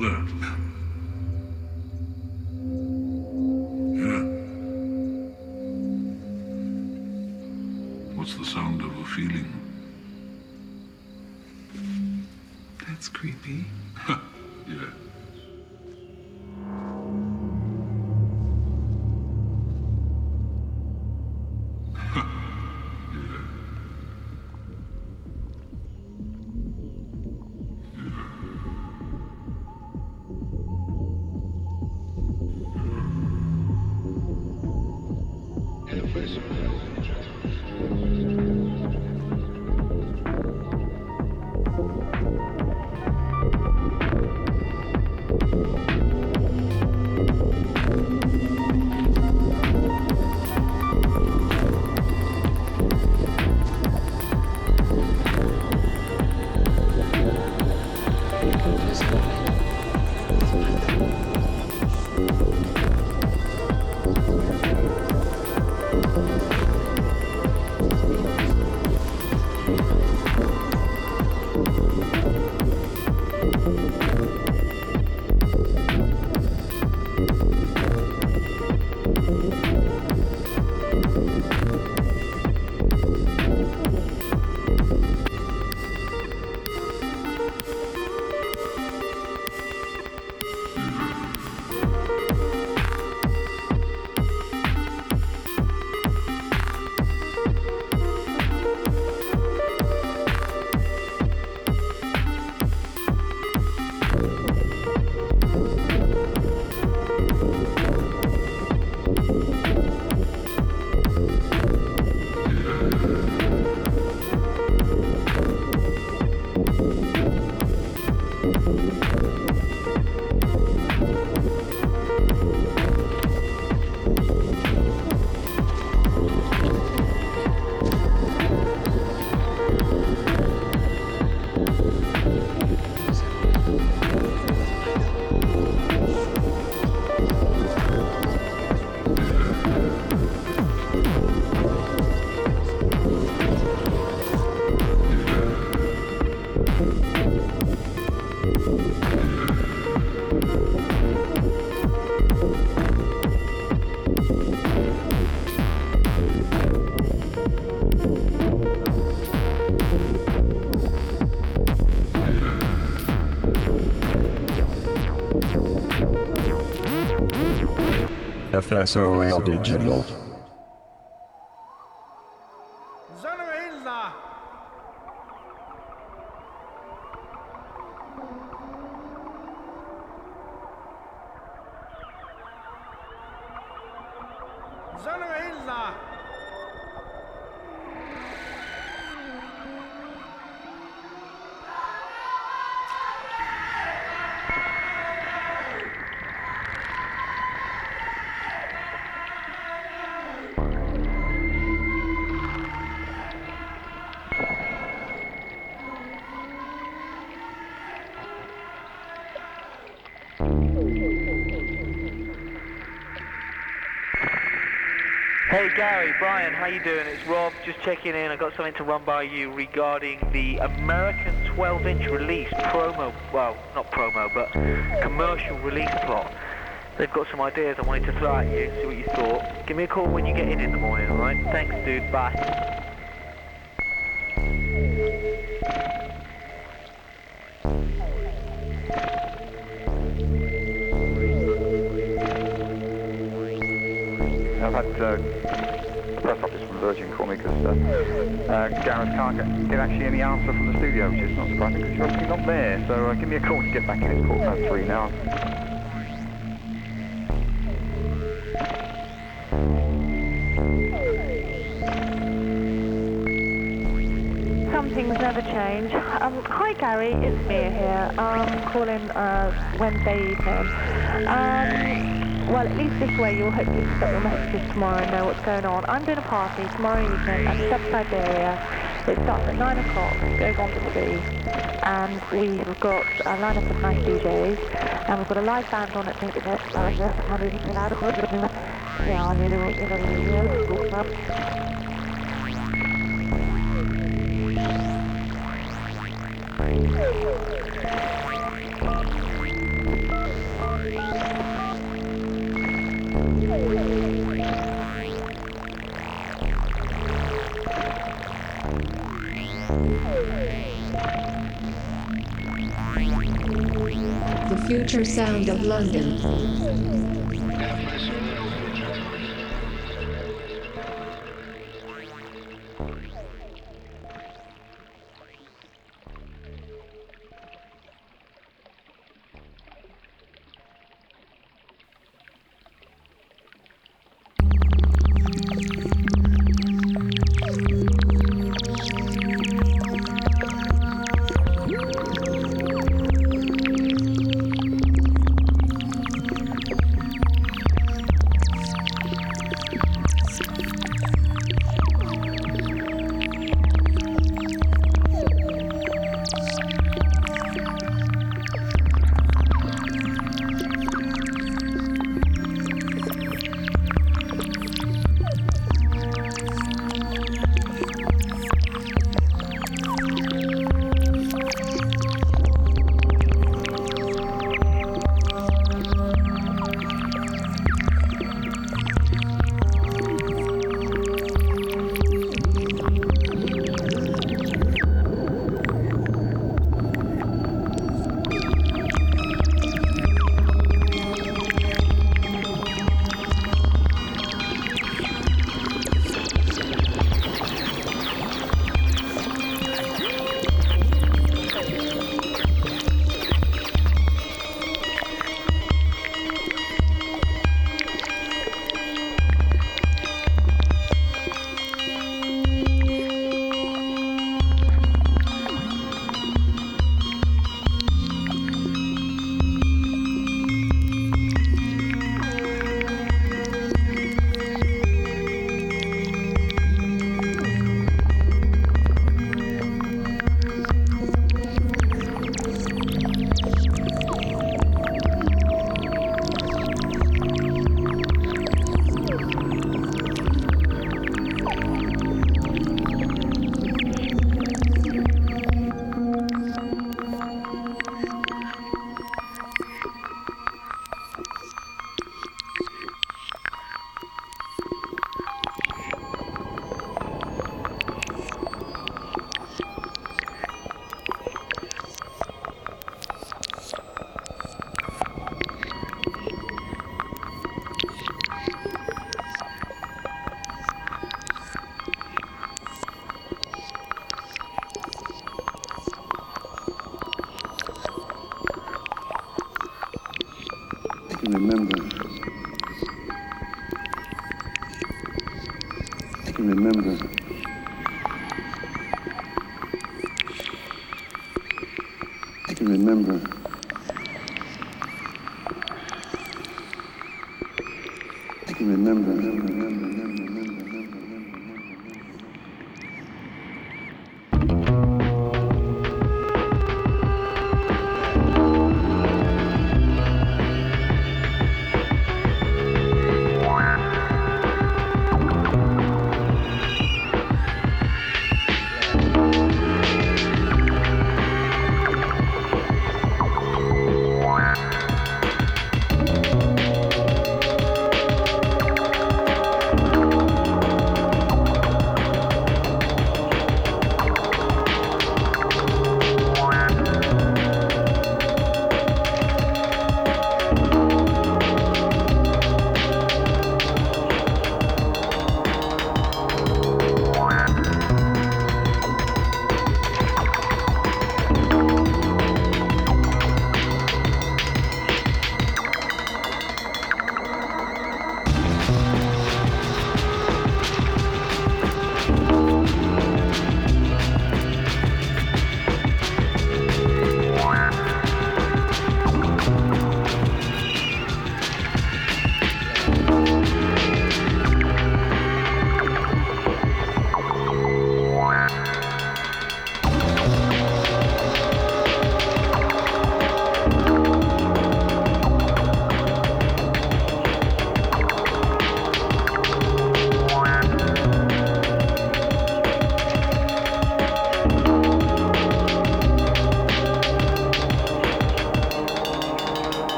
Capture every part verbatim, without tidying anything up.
that? Yeah. What's the sound of a feeling? That's creepy. Yeah. F S O L Digital. Hey Gary, Brian, how you doing? It's Rob, just checking in. I got something to run by you regarding the American twelve inch release promo, well, not promo, but commercial release plot. They've got some ideas I wanted to throw at you, see what you thought. Give me a call when you get in in the morning, alright? Thanks dude, bye. I've had uh, the press office from Virgin call me because uh, uh, Gareth can't get, get actually any answer from the studio, which is not surprising because you're obviously not there. So uh, give me a call to get back in. It's quarter past three now. Some things never change. Um, hi Gary, it's Mia here. Um, calling uh, Wednesday evening. Um, Well, at least this way you'll hopefully get your messages tomorrow and know what's going on. I'm doing a party tomorrow evening at Sub Siberia. It starts at nine o'clock, goes on to three, and we've got a lineup of nice D Js, and we've got a live band on at the The future sound of London. can remember. I can remember. I can remember. I can remember. remember, remember, remember, remember, remember, remember.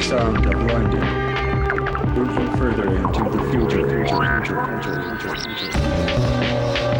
sound of London. Moving further into the future, future, future, future, future, future.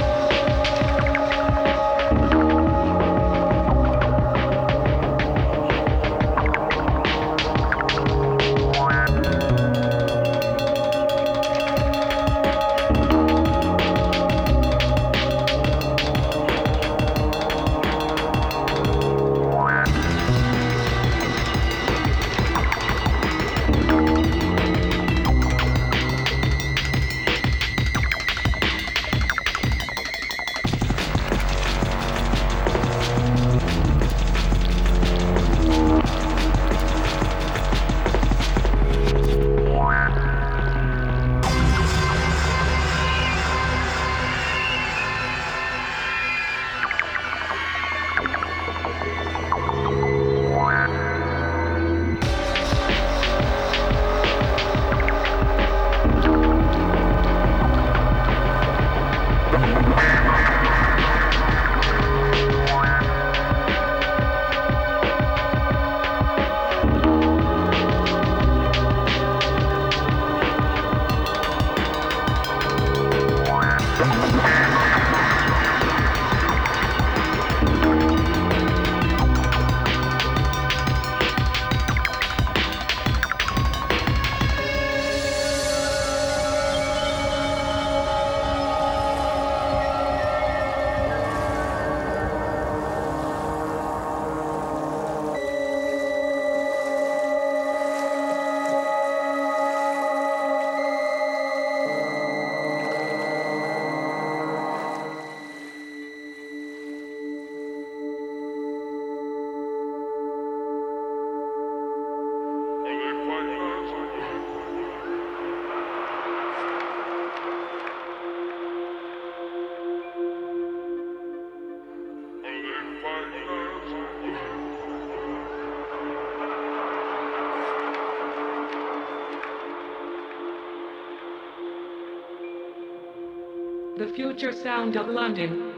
The future sound of London.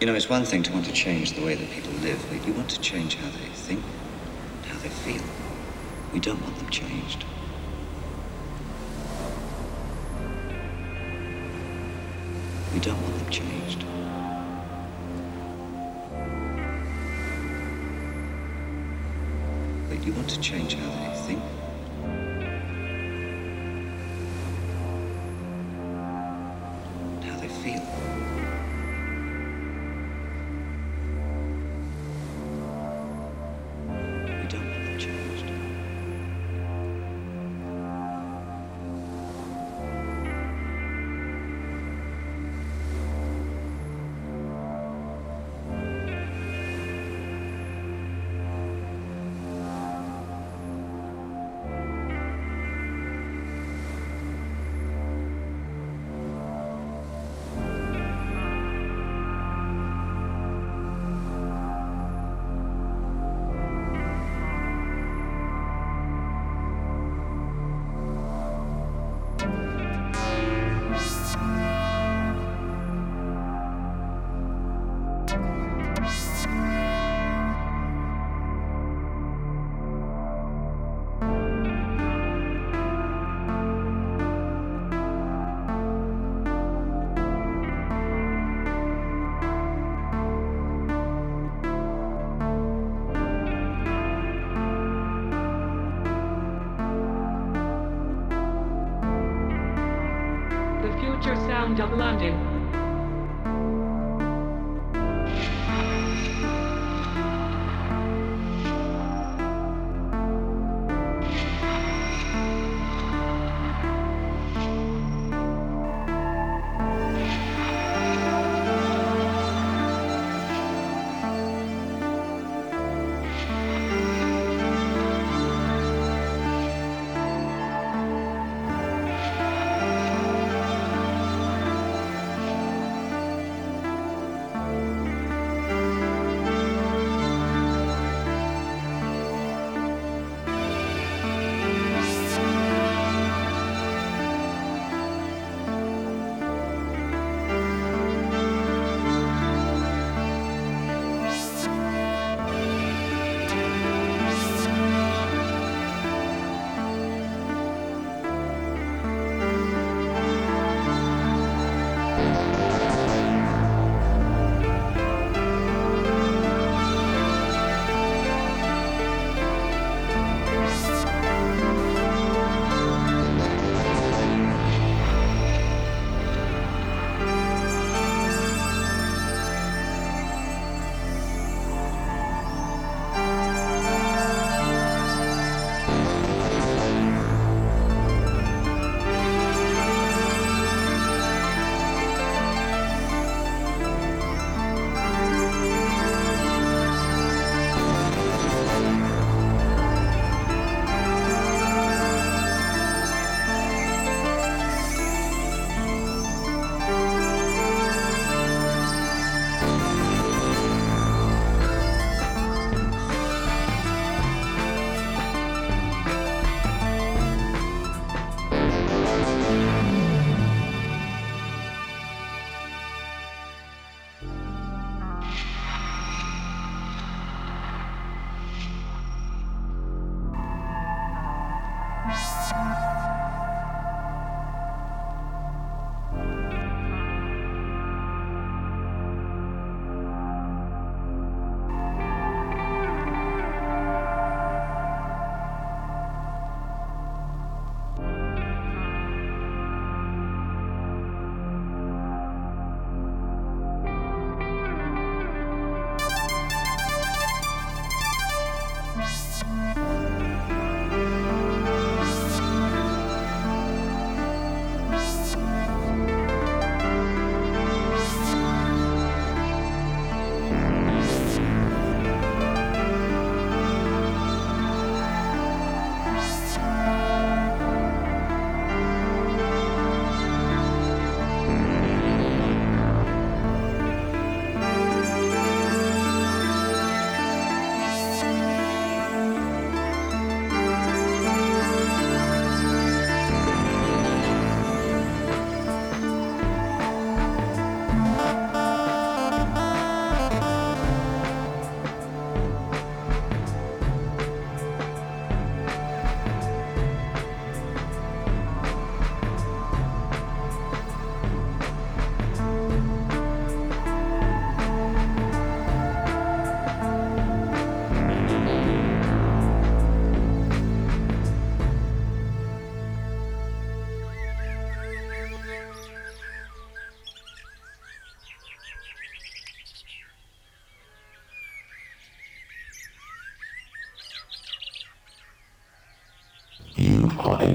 You know, it's one thing to want to change the way that people live, but you want to change how they think, how they feel. We don't want them changed. We don't want them changed. But you want to change how they think, how they feel. We don't want them changed. Future Sound of London.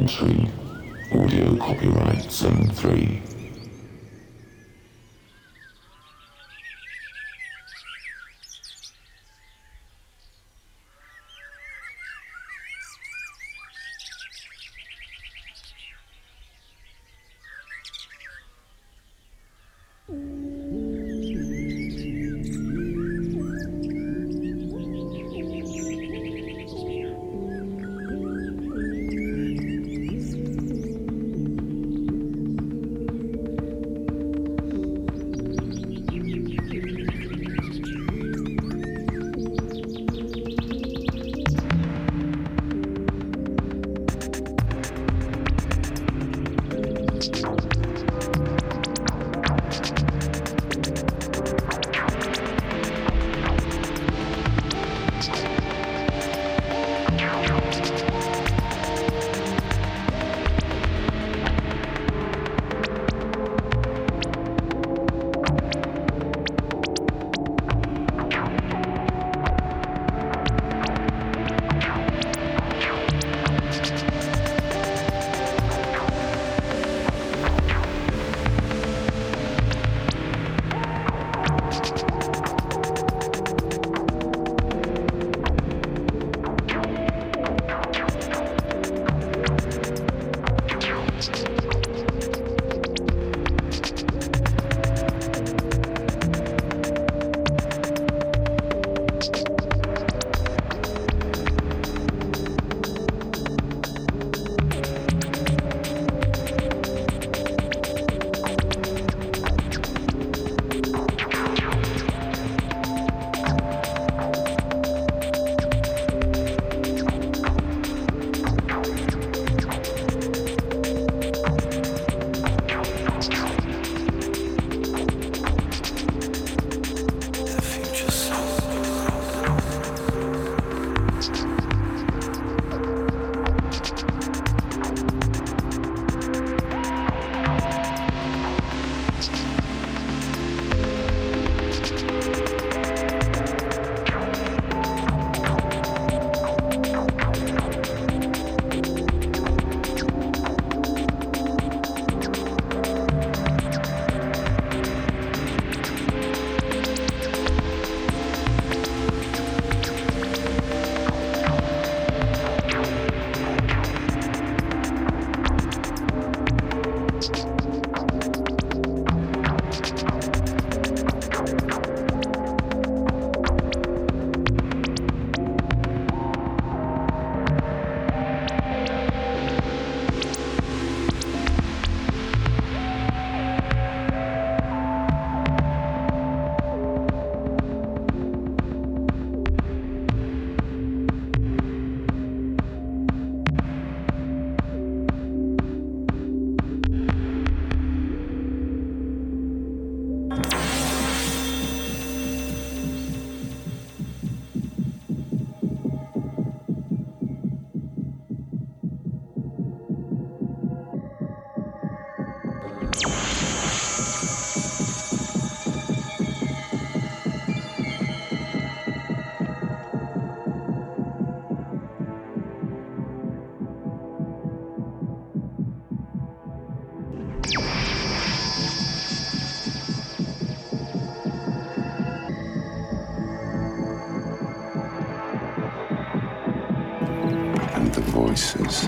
entry. Audio copyright Zone three. Voices.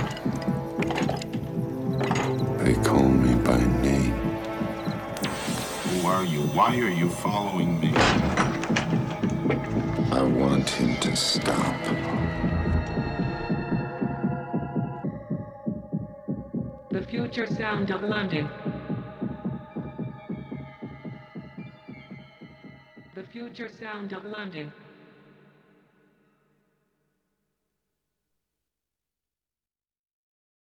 They call me by name. Who are you? Why are you following me? I want him to stop. The future sound of London. The future sound of London.